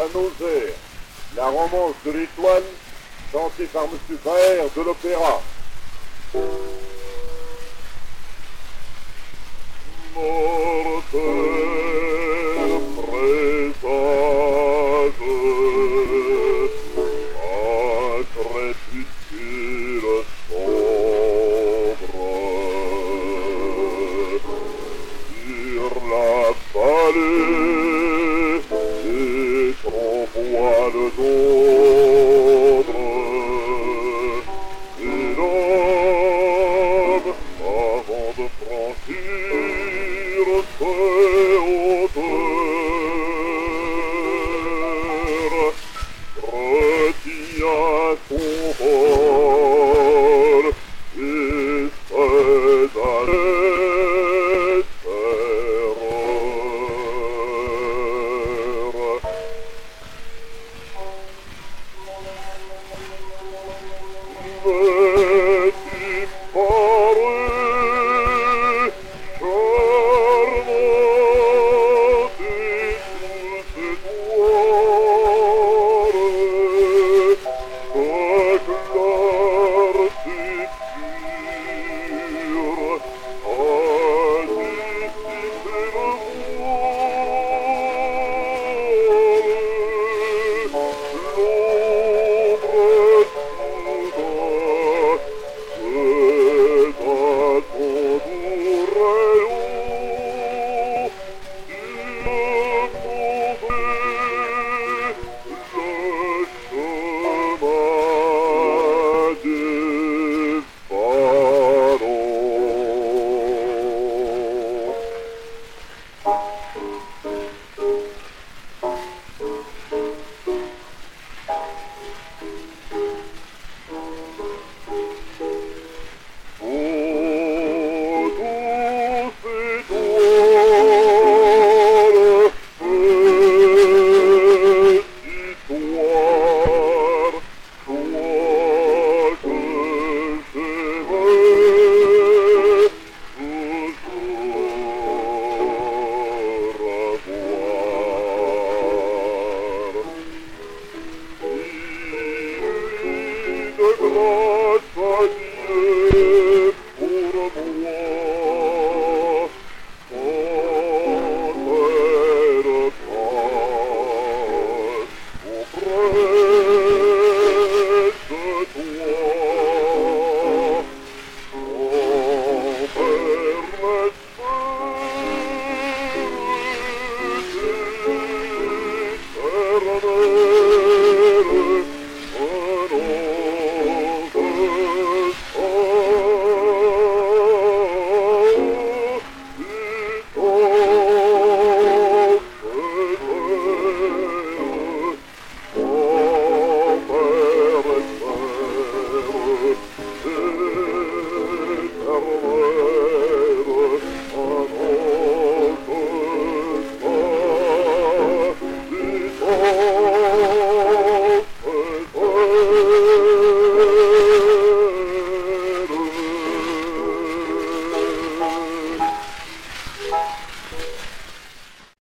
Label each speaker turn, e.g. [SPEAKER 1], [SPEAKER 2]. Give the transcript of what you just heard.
[SPEAKER 1] à Nausère, la romance de l'étoile, chantée par M. Baer de l'Opéra. Mortel présage, un crépuscule sombre, sur la vallée des grands voiles d'ombre, et l'homme, avant de franchir ces hauteurs, retient son vol et cède à l'effreur.